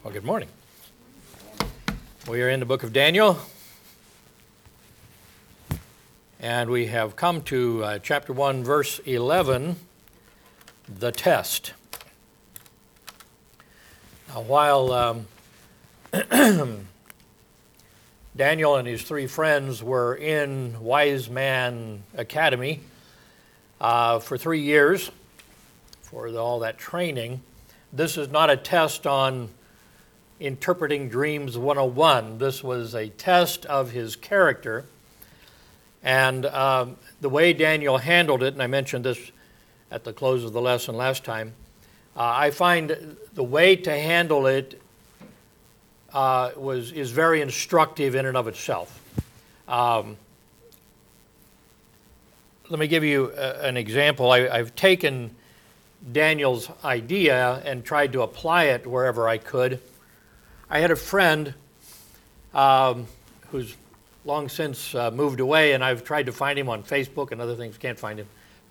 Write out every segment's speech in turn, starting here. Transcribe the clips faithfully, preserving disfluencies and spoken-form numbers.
Well, good morning. We are in the book of Daniel, and we have come to uh, chapter one, verse eleven, the test. Now, while um, Daniel and his three friends were in Wise Man Academy uh, for three years, for the, all that training, this is not a test on Interpreting Dreams one oh one. This was a test of his character. And um, the way Daniel handled it, and I mentioned this at the close of the lesson last time, uh, I find the way to handle it uh, was is very instructive in and of itself. Um, let me give you a, an example. I, I've taken Daniel's idea and tried to apply it wherever I could. I had a friend um, who's long since uh, moved away, and I've tried to find him on Facebook and other things. Can't find him.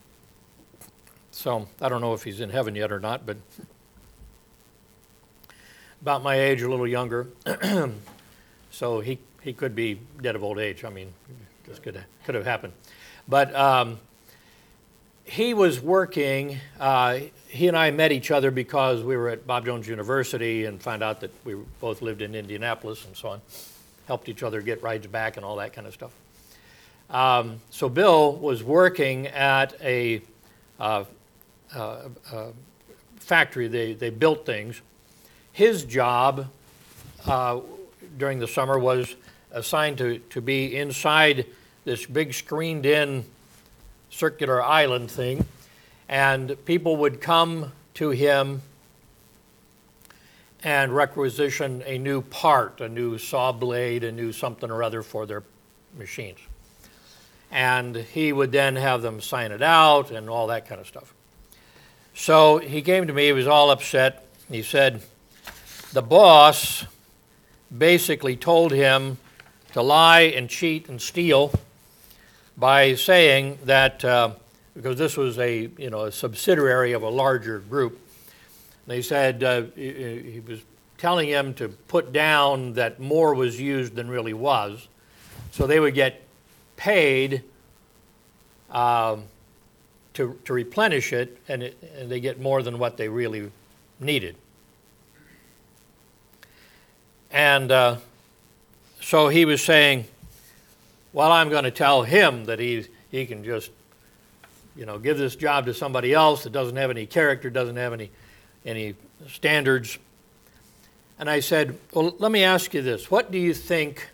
So I don't know if he's in heaven yet or not, but about my age, a little younger. So he, he could be dead of old age. I mean, this could have, could have happened. But um, he was working, uh, he and I met each other because we were at Bob Jones University and found out that we both lived in Indianapolis and so on. Helped each other get rides back and all that kind of stuff. Um, so Bill was working at a uh, uh, uh, factory. They, they built things. His job uh, during the summer was assigned to, to be inside this big screened-in circular island thing, and people would come to him and requisition a new part, a new saw blade, a new something or other for their machines. And he would then have them sign it out and all that kind of stuff. So he came to me, he was all upset. He said the boss basically told him to lie and cheat and steal by saying that, uh, because this was a, you know, a subsidiary of a larger group, they said uh, he, he was telling him to put down that more was used than really was, so they would get paid um, to, to replenish it, and, it, and they get more than what they really needed. And uh, so he was saying, well, I'm going to tell him that he he can just, you know, give this job to somebody else that doesn't have any character, doesn't have any any standards. And I said, well, let me ask you this. What do you think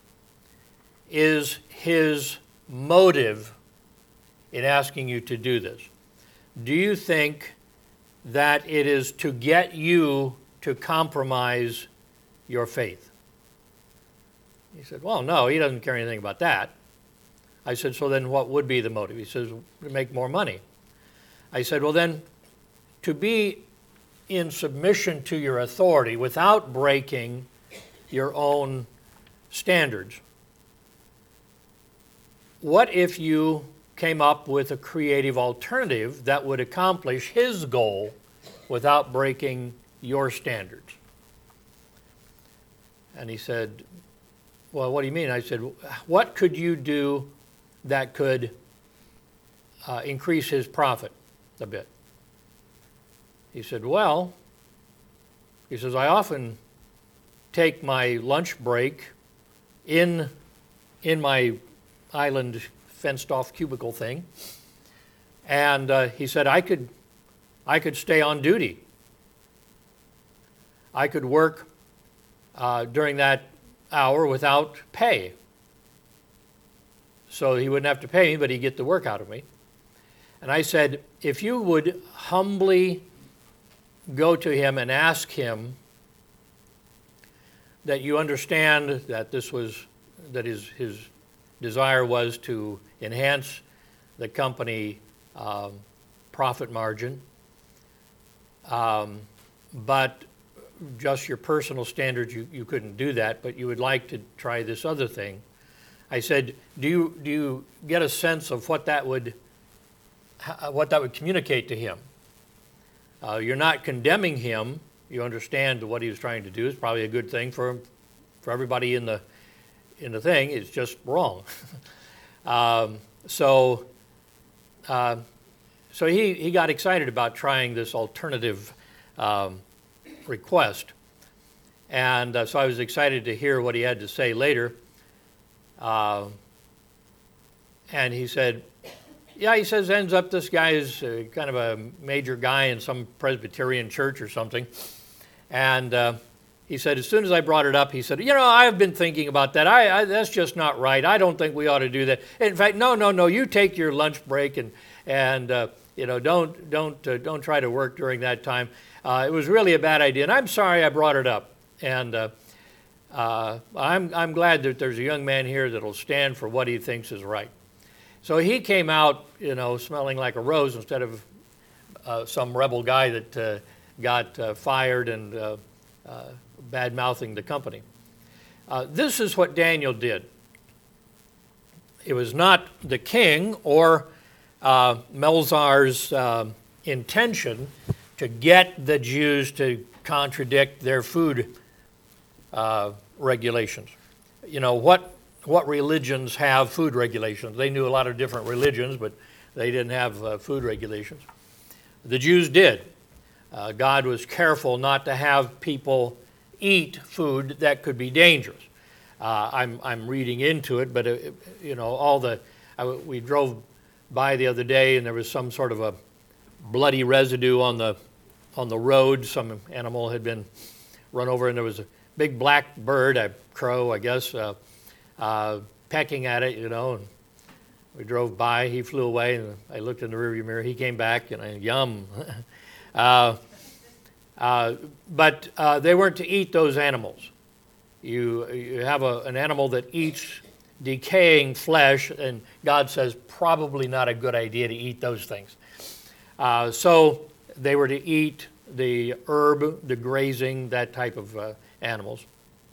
is his motive in asking you to do this? Do you think that it is to get you to compromise your faith? He said, well, no, he doesn't care anything about that. I said, so then what would be the motive? He says, to make more money. I said, well, then, to be in submission to your authority without breaking your own standards, what if you came up with a creative alternative that would accomplish his goal without breaking your standards? And he said, well, what do you mean? I said, what could you do that could uh, increase his profit a bit? He said, well, he says, I often take my lunch break in, in my island fenced-off cubicle thing, and uh, he said, I could, I could stay on duty. I could work uh, during that hour without pay. So he wouldn't have to pay me, but he'd get the work out of me. And I said, if you would humbly go to him and ask him that you understand that this was, that his, his desire was to enhance the company um, profit margin, um, but just your personal standards, you, you couldn't do that, but you would like to try this other thing. I said, do you, do you get a sense of what that would, what that would communicate to him? Uh, you're not condemning him. you understand what he was trying to do. It's probably a good thing for for everybody in the in the thing. It's just wrong. um, so uh, so he, he got excited about trying this alternative um, request. And uh, so I was excited to hear what he had to say later. Uh, and he said, yeah, he says, ends up this guy is uh, kind of a major guy in some Presbyterian church or something. And uh, he said, as soon as I brought it up, he said, you know, I've been thinking about that. I, I that's just not right. I don't think we ought to do that. In fact, no, no, no, you take your lunch break and, and uh, you know, don't, don't, uh, don't try to work during that time. Uh, it was really a bad idea, and I'm sorry I brought it up. And uh, uh, I'm, I'm glad that there's a young man here that'll stand for what he thinks is right. So he came out, you know, smelling like a rose instead of uh, some rebel guy that uh, got uh, fired and uh, uh, bad-mouthing the company. Uh, this is what Daniel did. It was not the king or uh, Melzar's uh, intention to get the Jews to contradict their food uh, regulations. You know, what what religions have food regulations? They knew a lot of different religions, but they didn't have uh, food regulations. The Jews did. Uh, God was careful not to have people eat food that could be dangerous. Uh, I'm I'm reading into it, but it, you know, all the I, we drove by the other day, and there was some sort of a bloody residue on the on the road. Some animal had been run over, and there was a big black bird, a crow, I guess, uh, uh, pecking at it, you know. And we drove by. He flew away, and I looked in the rearview mirror. He came back, and I, yum. uh, uh, but uh, they weren't to eat those animals. You you have a, an animal that eats decaying flesh, and God says probably not a good idea to eat those things. Uh, so they were to eat the herb, the grazing, that type of uh, animals.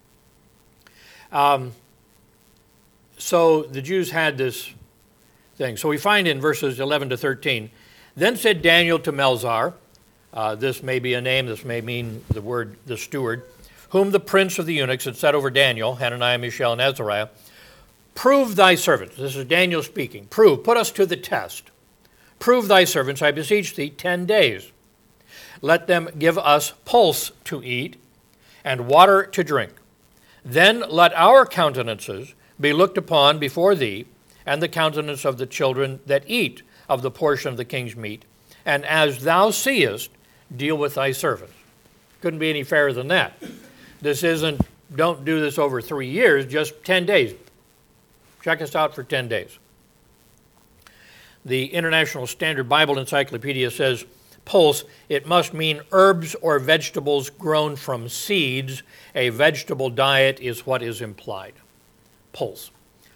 Um, so the Jews had this thing. So we find in verses eleven to thirteen, then said Daniel to Melzar, uh, this may be a name, this may mean the word the steward, whom the prince of the eunuchs had set over Daniel, Hananiah, Mishael, and Azariah, prove thy servants. This is Daniel speaking. Prove, put us to the test. Prove thy servants, I beseech thee, ten days. Let them give us pulse to eat and water to drink. Then let our countenances be looked upon before thee, and the countenance of the children that eat of the portion of the king's meat. And as thou seest, deal with thy servants. Couldn't be any fairer than that. This isn't, don't do this over three years, just ten days. Check us out for ten days. The International Standard Bible Encyclopedia says, pulse, it must mean herbs or vegetables grown from seeds. A vegetable diet is what is implied. Pulse.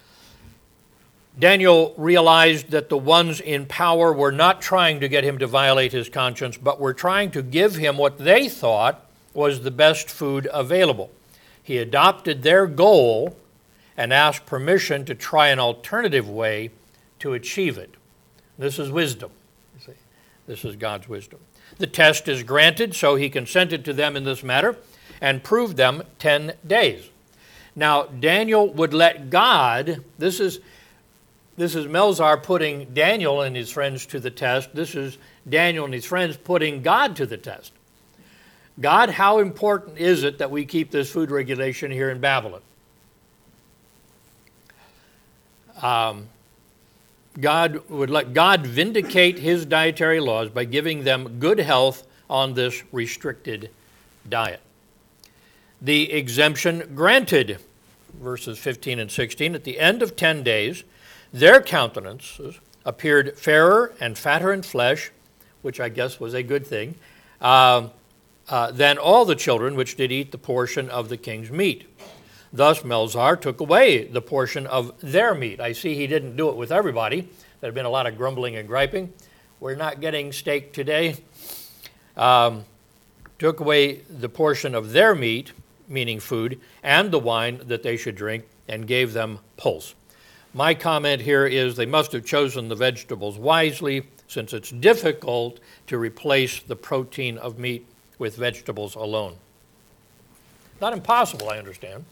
Daniel realized that the ones in power were not trying to get him to violate his conscience, but were trying to give him what they thought was the best food available. He adopted their goal and asked permission to try an alternative way to achieve it. This is wisdom. You see, this is God's wisdom. The test is granted, so he consented to them in this matter and proved them ten days. Now, Daniel would let God, this is This is Melzar putting Daniel and his friends to the test. This is Daniel and his friends putting God to the test. God, how important is it that we keep this food regulation here in Babylon? Um, God would let God vindicate his dietary laws by giving them good health on this restricted diet. The exemption granted, verses fifteen and sixteen, at the end of ten days, their countenances appeared fairer and fatter in flesh, which I guess was a good thing, uh, uh, than all the children which did eat the portion of the king's meat. Thus Melzar took away the portion of their meat. I see he didn't do it with everybody. There had been a lot of grumbling and griping. We're not getting steak today. Um, took away the portion of their meat, meaning food, and the wine that they should drink, and gave them pulse. My comment here is they must have chosen the vegetables wisely, since it's difficult to replace the protein of meat with vegetables alone. Not impossible, I understand.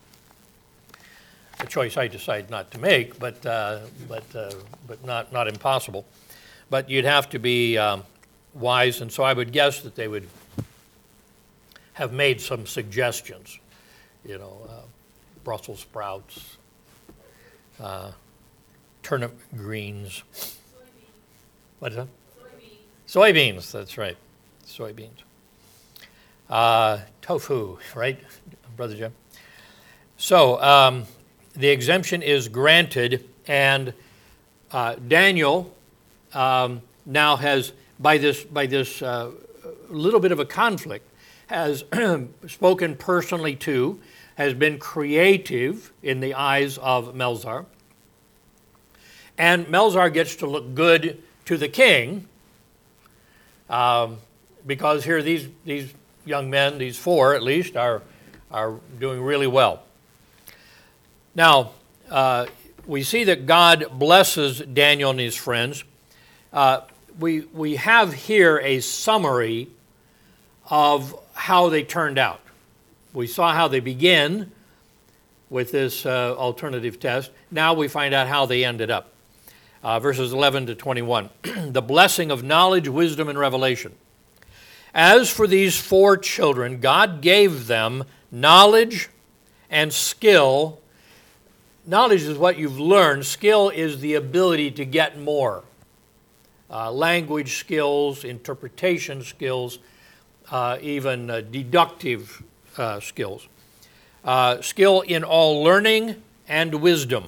A choice I decided not to make, but uh, but uh, but not not impossible. But you'd have to be um, wise, and so I would guess that they would have made some suggestions. You know, uh, Brussels sprouts, uh, turnip greens. Soybeans. What is that? Soybeans. Soybeans. That's right. Soybeans. Uh, tofu, right, Brother Jim? So. Um, The exemption is granted, and uh, Daniel um, now has, by this by this uh, little bit of a conflict, has spoken personally to, has been creative in the eyes of Melzar, and Melzar gets to look good to the king, um, because here these these young men, these four at least, are are doing really well. Now, uh, we see that God blesses Daniel and his friends. Uh, we, we have here a summary of how they turned out. We saw how they begin with this uh, alternative test. Now we find out how they ended up. Uh, verses eleven to twenty-one. The blessing of knowledge, wisdom, and revelation. As for these four children, God gave them knowledge and skill. Knowledge is what you've learned. Skill is the ability to get more. Uh, language skills, interpretation skills, uh, even uh, deductive uh, skills. Uh, skill in all learning and wisdom.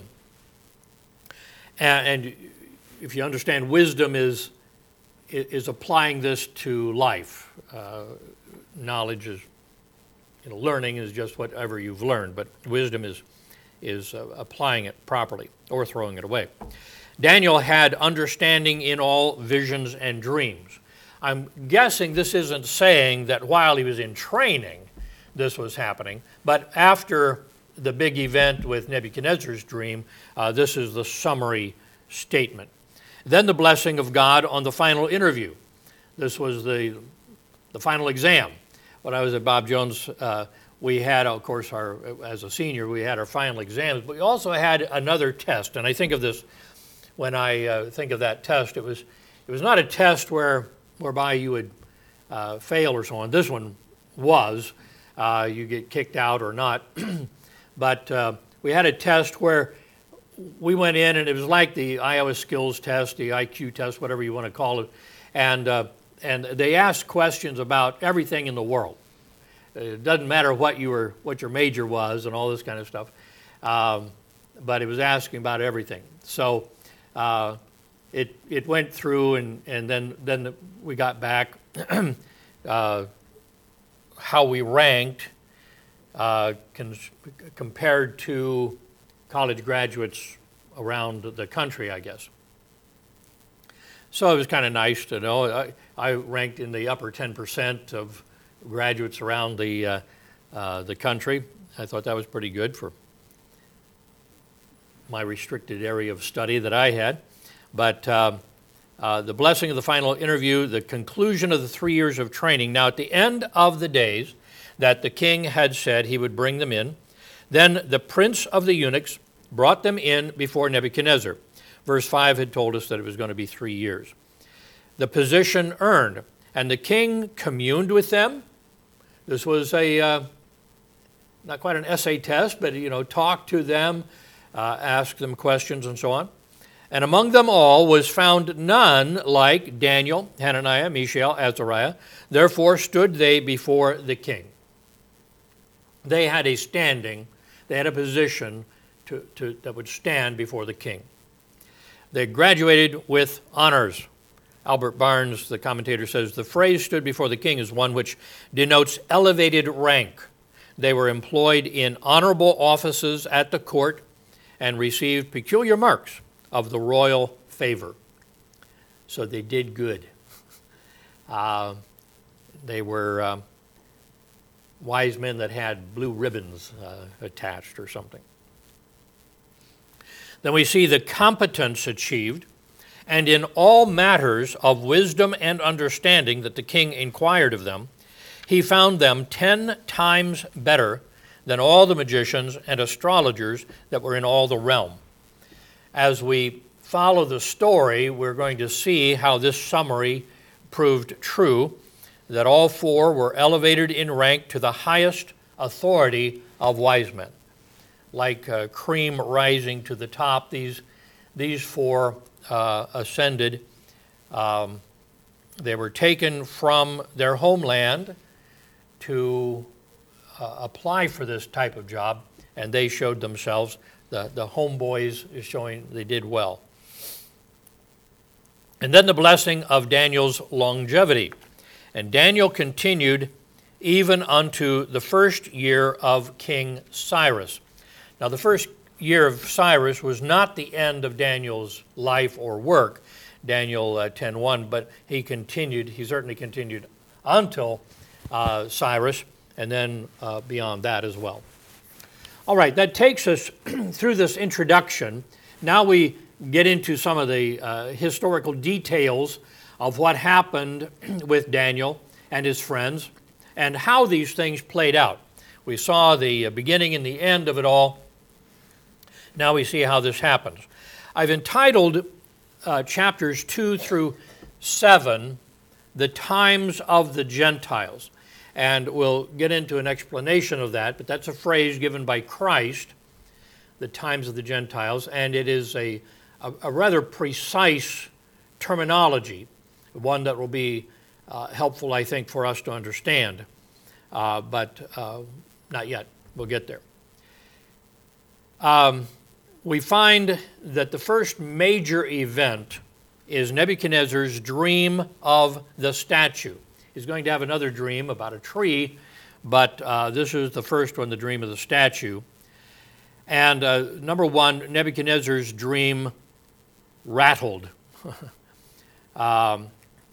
And, and if you understand, wisdom is, is applying this to life. Uh, knowledge is, you know, learning is just whatever you've learned, but wisdom is is uh, applying it properly or throwing it away. Daniel had understanding in all visions and dreams. I'm guessing this isn't saying that while he was in training this was happening, but after the big event with Nebuchadnezzar's dream, uh, this is the summary statement. Then the blessing of God on the final interview. This was the, the final exam. When I was at Bob Jones, uh, we had, of course, our as a senior, we had our final exams, but we also had another test. And I think of this, when I uh, think of that test, it was it was not a test where whereby you would uh, fail or so on. This one was. Uh, you get kicked out or not. But uh, we had a test where we went in, and it was like the Iowa Skills Test, the I Q test, whatever you want to call it. And, uh, and they asked questions about everything in the world. It doesn't matter what you were, what your major was, and all this kind of stuff, um, but it was asking about everything. So uh, it it went through, and and then then the, we got back uh, how we ranked uh, cons- compared to college graduates around the country, I guess. So it was kind of nice to know. I, I ranked in the upper ten percent of graduates around the uh, uh, the country. I thought that was pretty good for my restricted area of study that I had. But uh, uh, the blessing of the final interview, the conclusion of the three years of training. Now, at the end of the days that the king had said he would bring them in, then the prince of the eunuchs brought them in before Nebuchadnezzar. Verse five had told us that it was going to be three years. The position earned, and the king communed with them. This was a, uh, not quite an essay test, but, you know, talked to them, uh, asked them questions and so on. And among them all was found none like Daniel, Hananiah, Mishael, Azariah. Therefore stood they before the king. They had a standing, they had a position to, to, that would stand before the king. They graduated with honors. Albert Barnes, the commentator, says, the phrase stood before the king is one which denotes elevated rank. They were employed in honorable offices at the court and received peculiar marks of the royal favor. So they did good. Uh, they were uh, wise men that had blue ribbons uh, attached or something. Then we see the competence achieved, and in all matters of wisdom and understanding that the king inquired of them, he found them ten times better than all the magicians and astrologers that were in all the realm. As we follow the story, we're going to see how this summary proved true, that all four were elevated in rank to the highest authority of wise men. Like uh, cream rising to the top, these, these four uh, ascended. Um, they were taken from their homeland to uh, apply for this type of job, and they showed themselves. The, the homeboys is showing they did well. And then the blessing of Daniel's longevity. And Daniel continued even unto the first year of King Cyrus. Now, the first year of Cyrus was not the end of Daniel's life or work, Daniel uh, ten one, but he continued, he certainly continued until uh, Cyrus, and then uh, beyond that as well. All right, that takes us through this introduction. Now we get into some of the uh, historical details of what happened with Daniel and his friends and how these things played out. We saw the beginning and the end of it all. Now we see how this happens. I've entitled uh, chapters two through seven, The Times of the Gentiles. And we'll get into an explanation of that, but that's a phrase given by Christ, the times of the Gentiles, and it is a, a, a rather precise terminology, one that will be uh, helpful, I think, for us to understand. Uh, but uh, not yet. We'll get there. Um, we find that the first major event is Nebuchadnezzar's dream of the statue. He's going to have another dream about a tree, but uh, this is the first one, the dream of the statue. And uh, number one, Nebuchadnezzar's dream rattled. um,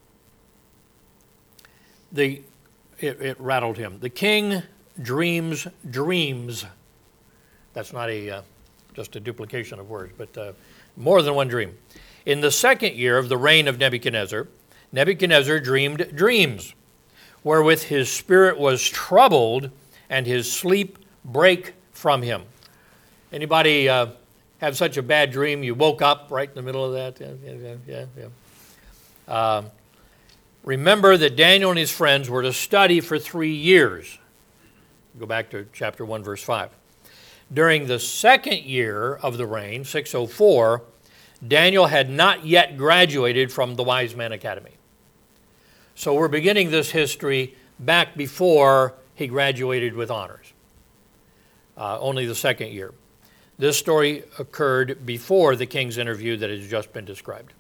the it, it rattled him. The king dreams dreams. That's not a uh, just a duplication of words, but uh, more than one dream. In the second year of the reign of Nebuchadnezzar, Nebuchadnezzar dreamed dreams, wherewith his spirit was troubled, and his sleep brake from him. Anybody uh, have such a bad dream you woke up right in the middle of that? Yeah, yeah, yeah. yeah. Uh, remember that Daniel and his friends were to study for three years. Go back to chapter one, verse five. During the second year of the reign, six oh four, Daniel had not yet graduated from the Wise Man Academy. So we're beginning this history back before he graduated with honors, uh, only the second year. This story occurred before the king's interview that has just been described.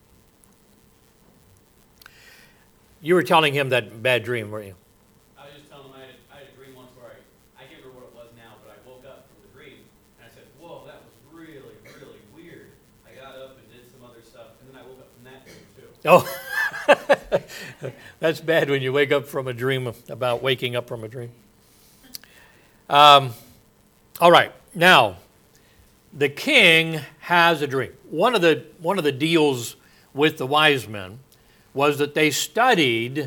You were telling him that bad dream, weren't you? I was just telling him I had a, I had a dream once where I, I can't remember what it was now, but I woke up from the dream and I said, whoa, that was really, really weird. I got up and did some other stuff, and then I woke up from that dream too. Oh, that's bad when you wake up from a dream about waking up from a dream. Um, all right, now, the king has a dream. One of the, one of the deals with the wise men was that they studied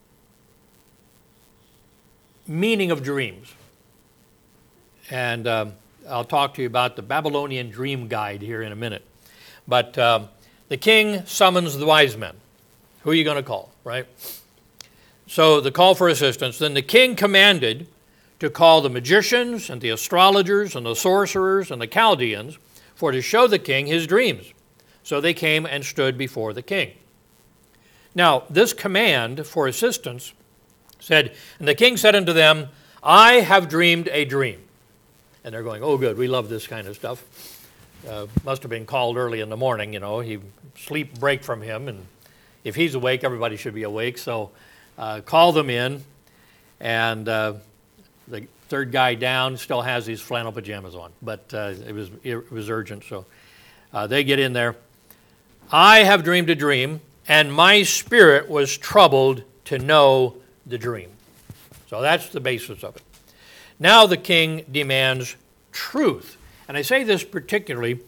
meaning of dreams. And um, I'll talk to you about the Babylonian Dream Guide here in a minute. But um, the king summons the wise men. Who are you going to call, right? So the call for assistance. Then the king commanded to call the magicians and the astrologers and the sorcerers and the Chaldeans for to show the king his dreams. So they came and stood before the king. Now, this command for assistance said, and the king said unto them, I have dreamed a dream. And they're going, oh, good, we love this kind of stuff. Uh, must have been called early in the morning, you know. He sleep break from him, and if he's awake, everybody should be awake. So uh, call them in, and uh, the third guy down still has his flannel pajamas on, but uh, it was it was urgent, so uh, they get in there. I have dreamed a dream, and my spirit was troubled to know the dream. So that's the basis of it. Now the king demands truth. And I say this particularly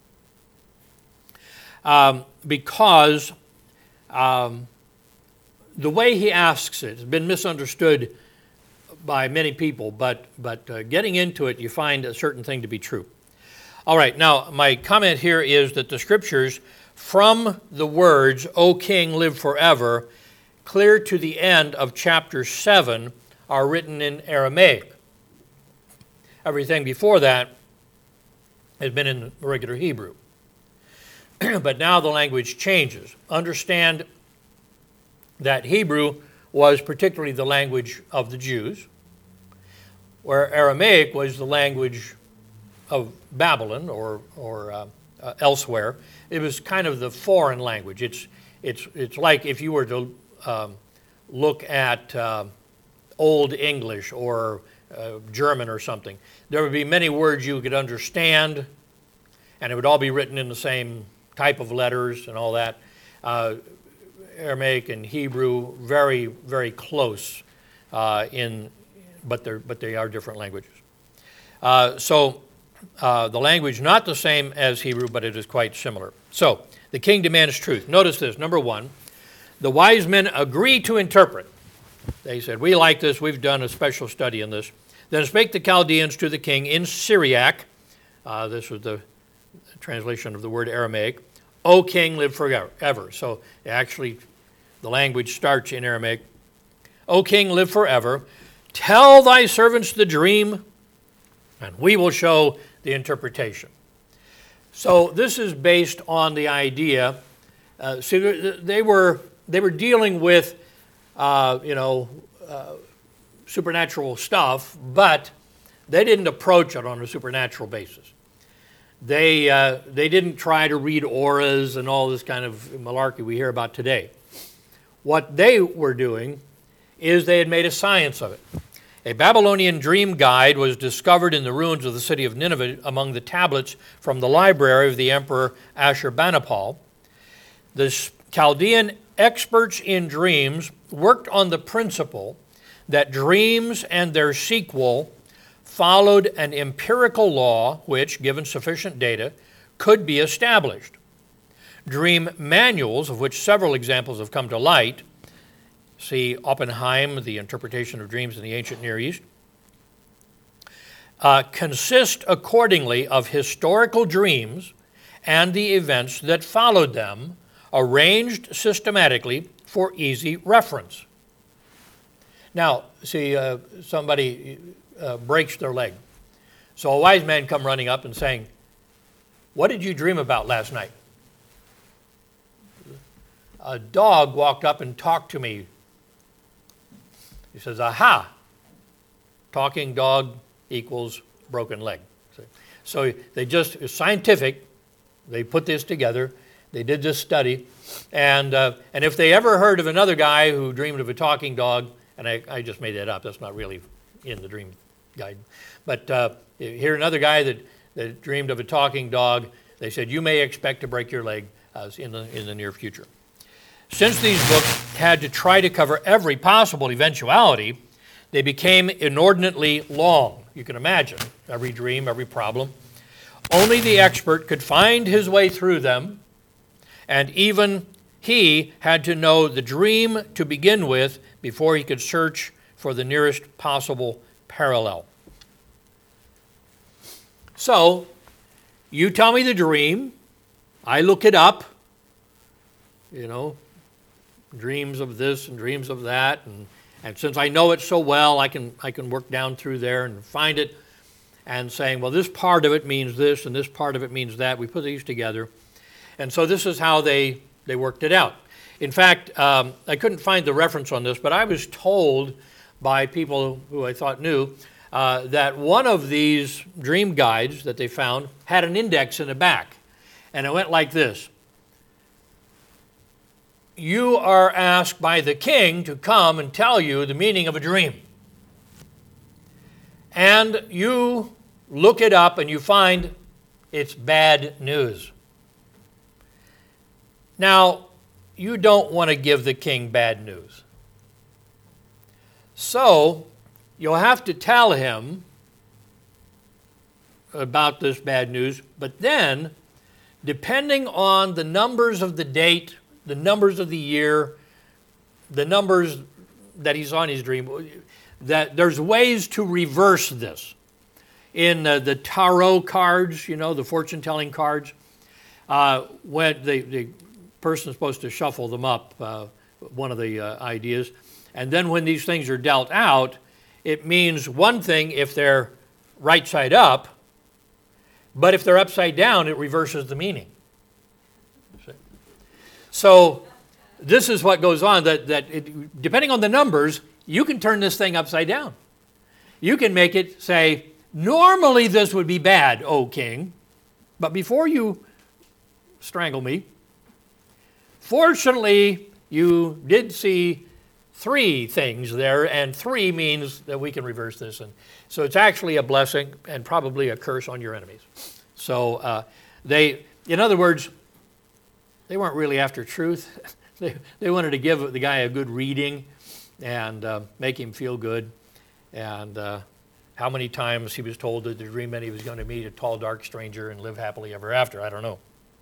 um, because um, the way he asks it has been misunderstood by many people, but, but uh, getting into it, you find a certain thing to be true. All right, now my comment here is that the scriptures from the words, O King, live forever, clear to the end of chapter seven, are written in Aramaic. Everything before that has been in regular Hebrew. But now the language changes. Understand that Hebrew was particularly the language of the Jews, where Aramaic was the language of Babylon or, or uh, uh, elsewhere. It was kind of the foreign language. It's, it's, it's like if you were to um, look at uh, Old English or uh, German or something. There would be many words you could understand, and it would all be written in the same type of letters and all that. Uh, Aramaic and Hebrew, very, very close uh, in, but they're but they are different languages. Uh, so uh, the language not the same as Hebrew, but it is quite similar. So the king demands truth. Notice this. Number one, the wise men agree to interpret. They said, we like this. We've done a special study on this. Then spake the Chaldeans to the king in Syriac. Uh, this was the translation of the word Aramaic. O king, live forever. So actually, the language starts in Aramaic. O king, live forever. Tell thy servants the dream, and we will show the interpretation. So this is based on the idea. Uh, see, they were they were dealing with, uh, you know, uh, supernatural stuff, but they didn't approach it on a supernatural basis. They, uh, they didn't try to read auras and all this kind of malarkey we hear about today. What they were doing is they had made a science of it. A Babylonian dream guide was discovered in the ruins of the city of Nineveh among the tablets from the library of the emperor Ashurbanipal. The Chaldean experts in dreams worked on the principle that dreams and their sequel followed an empirical law which, given sufficient data, could be established. Dream manuals, of which several examples have come to light, see Oppenheim, The Interpretation of Dreams in the Ancient Near East, uh, consist accordingly of historical dreams and the events that followed them, arranged systematically for easy reference. Now, see, uh, somebody uh, breaks their leg. So a wise man come running up and saying, what did you dream about last night? A dog walked up and talked to me. He says, aha, talking dog equals broken leg. So they just, it's scientific, they put this together, they did this study, and, uh, and if they ever heard of another guy who dreamed of a talking dog, and I, I just made that up, that's not really in the dream guide, but uh, you hear another guy that, that dreamed of a talking dog, they said, you may expect to break your leg uh, in, the, in the near future. Since these books had to try to cover every possible eventuality, they became inordinately long. You can imagine, every dream, every problem. Only the expert could find his way through them, and even he had to know the dream to begin with before he could search for the nearest possible parallel. So, you tell me the dream, I look it up, you know, dreams of this and dreams of that, and, and since I know it so well, I can, I can work down through there and find it, and saying, well, this part of it means this, and this part of it means that. We put these together. And so this is how they, they worked it out. In fact, um, I couldn't find the reference on this, but I was told by people who I thought knew uh, that one of these dream guides that they found had an index in the back. And it went like this. You are asked by the king to come and tell you the meaning of a dream. And you look it up and you find it's bad news. Now, you don't want to give the king bad news. So, you'll have to tell him about this bad news, but then, depending on the numbers of the date, the numbers of the year, the numbers that he saw in his dream, that there's ways to reverse this. In uh, the tarot cards, you know, the fortune-telling cards, uh, when the, the person is supposed to shuffle them up, uh, one of the uh, ideas, and then when these things are dealt out, it means one thing if they're right side up, but if they're upside down, it reverses the meaning. So this is what goes on, that, that it, depending on the numbers, you can turn this thing upside down. You can make it say, normally this would be bad, O king, but before you strangle me, fortunately you did see three things there, and three means that we can reverse this. And so it's actually a blessing and probably a curse on your enemies. So uh, they, in other words, they weren't really after truth. they, they wanted to give the guy a good reading and uh, make him feel good. And uh, how many times he was told that the dream meant he was going to meet a tall, dark stranger and live happily ever after, I don't know.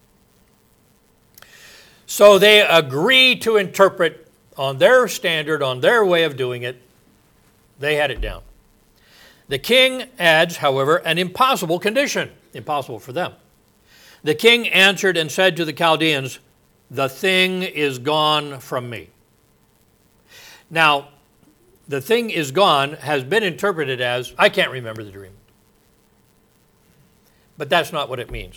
So they agree to interpret on their standard, on their way of doing it. They had it down. The king adds, however, an impossible condition. Impossible for them. The king answered and said to the Chaldeans, the thing is gone from me. Now, the thing is gone has been interpreted as, I can't remember the dream. But that's not what it means.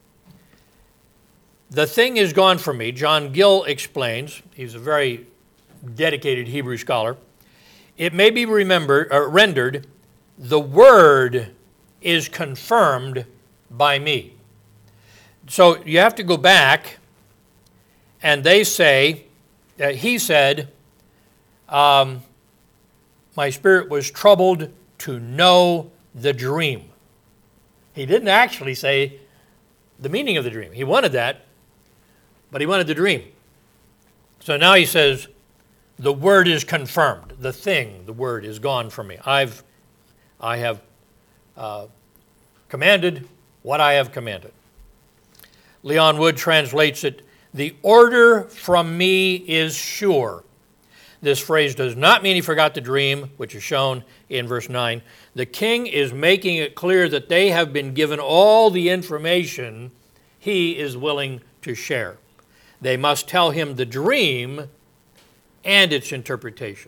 The thing is gone from me. John Gill explains, he's a very dedicated Hebrew scholar. It may be remembered, or rendered, the word is confirmed by me. So you have to go back, and they say, uh, he said, um, my spirit was troubled to know the dream. He didn't actually say the meaning of the dream. He wanted that, but he wanted the dream. So now he says, the word is confirmed. The thing, the word, is gone from me. I've, I have uh, commanded what I have commanded. Leon Wood translates it, the order from me is sure. This phrase does not mean he forgot the dream, which is shown in verse nine. The king is making it clear that they have been given all the information he is willing to share. They must tell him the dream and its interpretation.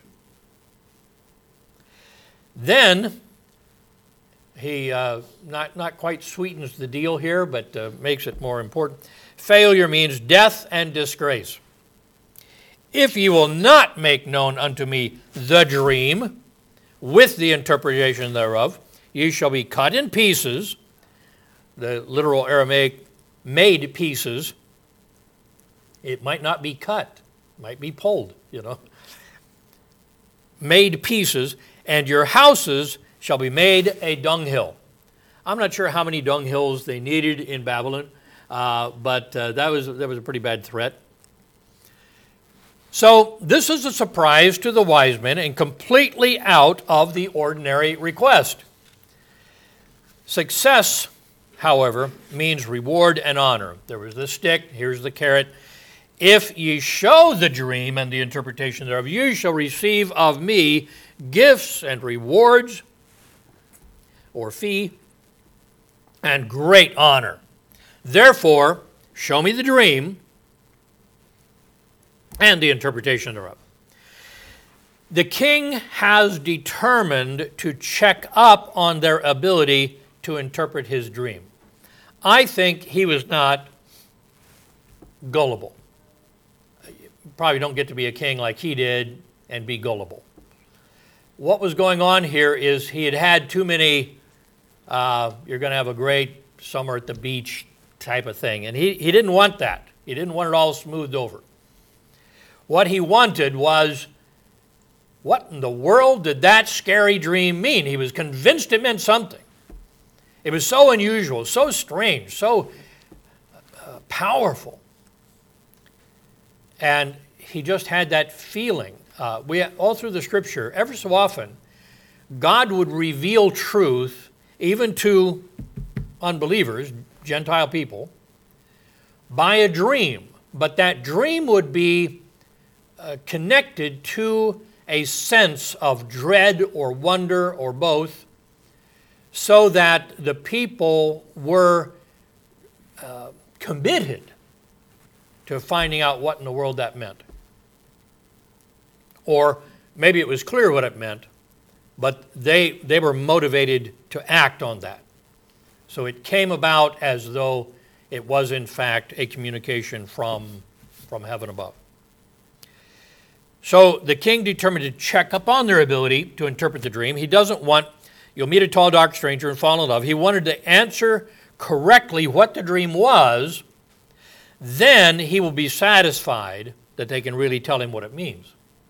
Then, he uh, not, not quite sweetens the deal here, but uh, makes it more important. Failure means death and disgrace. If ye will not make known unto me the dream with the interpretation thereof, ye shall be cut in pieces. The literal Aramaic, made pieces. It might not be cut, might be pulled, you know. Made pieces, and your houses shall be made a dunghill. I'm not sure how many dunghills they needed in Babylon, uh, but uh, that was that was a pretty bad threat. So this is a surprise to the wise men and completely out of the ordinary request. Success, however, means reward and honor. There was the stick, here's the carrot. If ye show the dream and the interpretation thereof, you shall receive of me gifts and rewards, or fee, and great honor. Therefore, show me the dream and the interpretation thereof. The king has determined to check up on their ability to interpret his dream. I think he was not gullible. You probably don't get to be a king like he did and be gullible. What was going on here is he had had too many, uh, you're going to have a great summer at the beach type of thing. And he, he didn't want that. He didn't want it all smoothed over. What he wanted was, what in the world did that scary dream mean? He was convinced it meant something. It was so unusual, so strange, so uh, powerful. And he just had that feeling. Uh, we all through the scripture, ever so often, God would reveal truth even to unbelievers, Gentile people, by a dream. But that dream would be uh, connected to a sense of dread or wonder or both, so that the people were uh, committed to finding out what in the world that meant. Or maybe it was clear what it meant, but they, they were motivated to act on that. So it came about as though it was in fact a communication from, from heaven above. So the king determined to check up on their ability to interpret the dream. He doesn't want, you'll meet a tall, dark stranger and fall in love. He wanted to answer correctly what the dream was. Then he will be satisfied that they can really tell him what it means.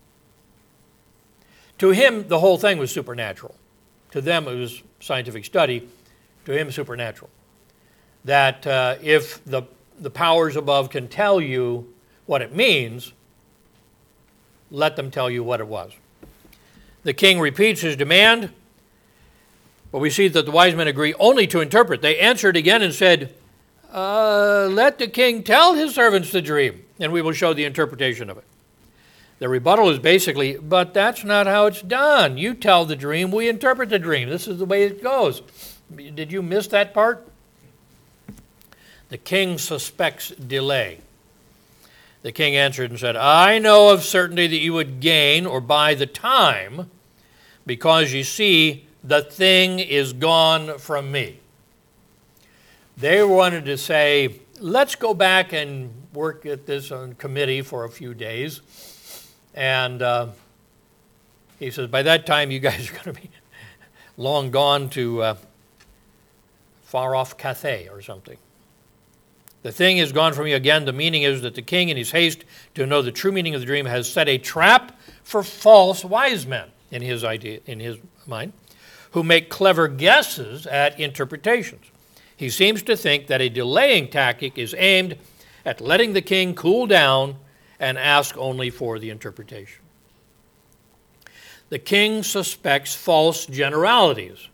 To him, the whole thing was supernatural. To them, it was scientific study. To him, supernatural. That uh, if the, the powers above can tell you what it means, let them tell you what it was. The king repeats his demand, but we see that the wise men agree only to interpret. They answered again and said, uh, let the king tell his servants the dream, and we will show the interpretation of it. The rebuttal is basically, but that's not how it's done. You tell the dream, we interpret the dream. This is the way it goes. Did you miss that part? The king suspects delay. The king answered and said, I know of certainty that you would gain or buy the time, because you see the thing is gone from me. They wanted to say, let's go back and work at this on committee for a few days. And uh, he says, by that time, you guys are going to be long gone to uh, far-off Cathay or something. The thing is gone from you again. The meaning is that the king, in his haste to know the true meaning of the dream, has set a trap for false wise men, in his idea, in his mind, who make clever guesses at interpretations. He seems to think that a delaying tactic is aimed at letting the king cool down and ask only for the interpretation. The king suspects false generalities.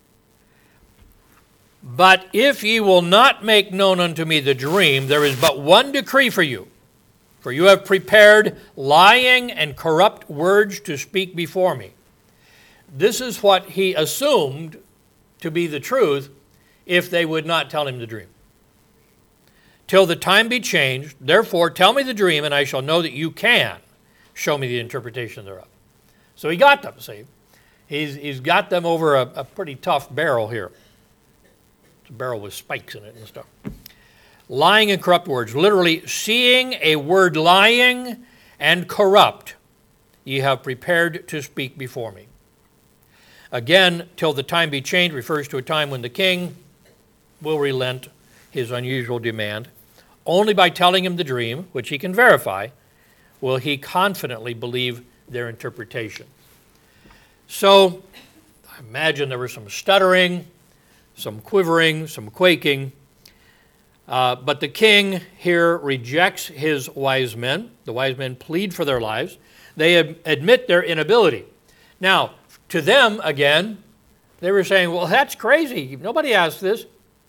But if ye will not make known unto me the dream, there is but one decree for you. For you have prepared lying and corrupt words to speak before me. This is what he assumed to be the truth if they would not tell him the dream. Till the time be changed, therefore tell me the dream, and I shall know that you can show me the interpretation thereof. So he got them, see. He's, he's got them over a, a pretty tough barrel here. It's a barrel with spikes in it and stuff. Lying and corrupt words. Literally, seeing a word lying and corrupt, ye have prepared to speak before me. Again, till the time be changed refers to a time when the king will relent his unusual demand. Only by telling him the dream, which he can verify, will he confidently believe their interpretation. So, I imagine there was some stuttering, some quivering, some quaking. Uh, but the king here rejects his wise men. The wise men plead for their lives. They ad- admit their inability. Now, to them, again, they were saying, well, that's crazy. Nobody asked this.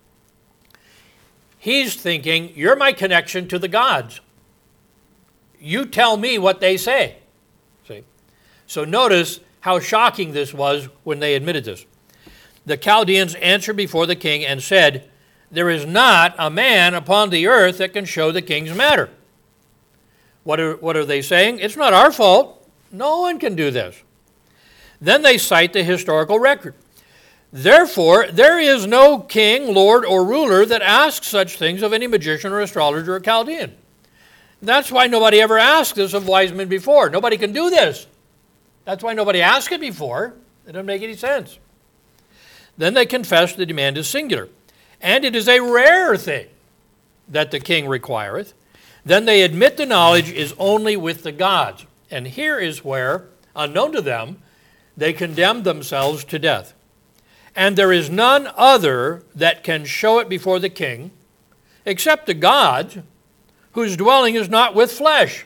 He's thinking, you're my connection to the gods. You tell me what they say. See? So notice how shocking this was when they admitted this. The Chaldeans answered before the king and said, there is not a man upon the earth that can show the king's matter. What are, what are they saying? It's not our fault. No one can do this. Then they cite the historical record. Therefore, there is no king, lord, or ruler that asks such things of any magician or astrologer or Chaldean. That's why nobody ever asked this of wise men before. Nobody can do this. That's why nobody asked it before. It doesn't make any sense. Then they confess the demand is singular. And it is a rare thing that the king requireth. Then they admit the knowledge is only with the gods. And here is where, unknown to them, they condemn themselves to death. And there is none other that can show it before the king, except the gods, whose dwelling is not with flesh.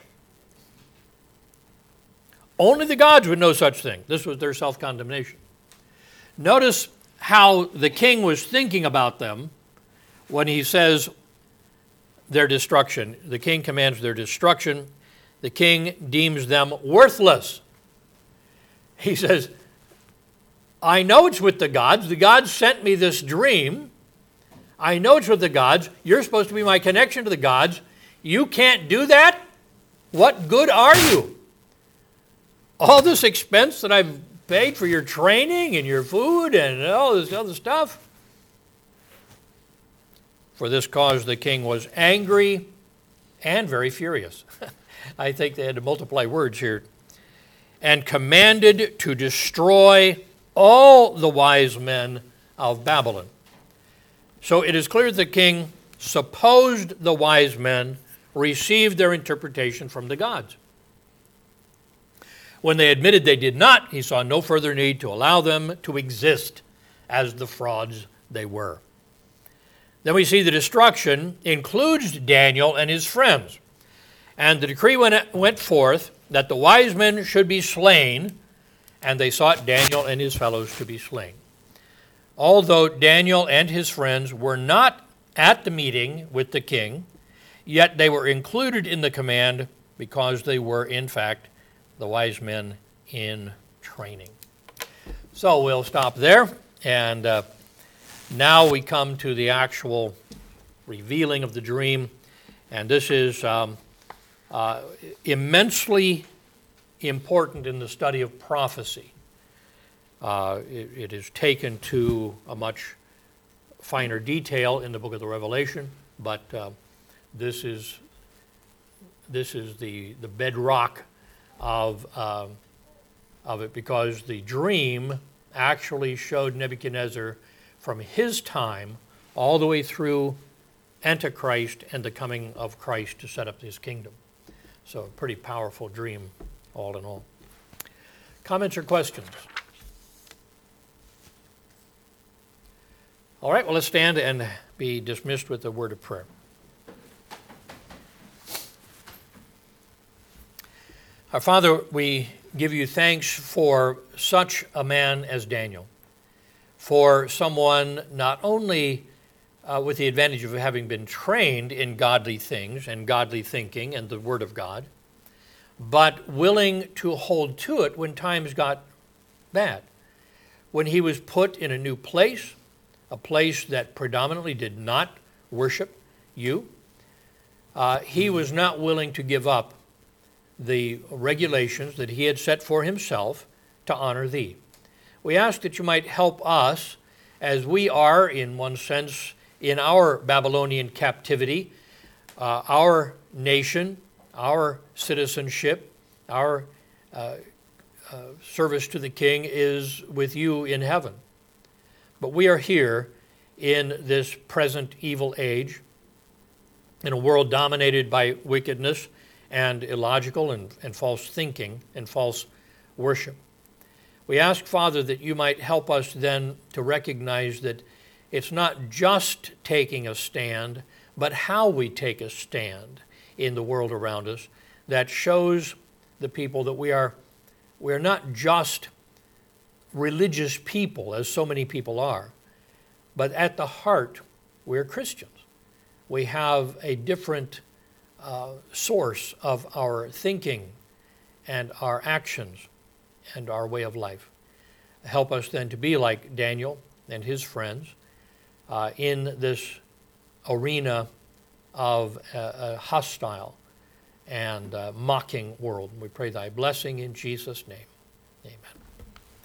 Only the gods would know such thing. This was their self-condemnation. Notice how the king was thinking about them when he says their destruction. The king commands their destruction. the king deems them worthless. He says, I know it's with the gods. The gods sent me this dream. I know it's with the gods. You're supposed to be my connection to the gods. You can't do that? What good are you? All this expense that I've paid for your training and your food and all this other stuff. For this cause the king was angry and very furious. I think they had to multiply words here. And commanded to destroy all the wise men of Babylon. So it is clear that the king supposed the wise men received their interpretation from the gods. When they admitted they did not, he saw no further need to allow them to exist as the frauds they were. Then we see the destruction includes Daniel and his friends. And the decree went, went forth that the wise men should be slain, and they sought Daniel and his fellows to be slain. Although Daniel and his friends were not at the meeting with the king, yet they were included in the command because they were, in fact, the wise men in training. So we'll stop there, and uh, now we come to the actual revealing of the dream, and this is um, uh, immensely important in the study of prophecy. Uh, it, it is taken to a much finer detail in the book of the Revelation, but uh, this is this is the the bedrock of uh, of it, because the dream actually showed Nebuchadnezzar from his time all the way through Antichrist and the coming of Christ to set up his kingdom. So a pretty powerful dream, all in all. Comments or questions? All right, well, let's stand and be dismissed with a word of prayer. Our Father, we give you thanks for such a man as Daniel, for someone not only uh, with the advantage of having been trained in godly things and godly thinking and the Word of God, but willing to hold to it when times got bad. When he was put in a new place, a place that predominantly did not worship you, uh, he was not willing to give up the regulations that he had set for himself to honor thee. We ask that you might help us, as we are, in one sense, in our Babylonian captivity, uh, our nation, our citizenship, our uh, uh, service to the King is with you in heaven. But we are here in this present evil age, in a world dominated by wickedness and illogical and, and false thinking and false worship. We ask, Father, that you might help us then to recognize that it's not just taking a stand, but how we take a stand in the world around us that shows the people that we are, we are not just religious people, as so many people are, but at the heart, we're Christians. We have a different uh, source of our thinking and our actions and our way of life. Help us then to be like Daniel and his friends uh, in this arena of a, a hostile and uh, mocking world. We pray thy blessing in Jesus' name. Amen.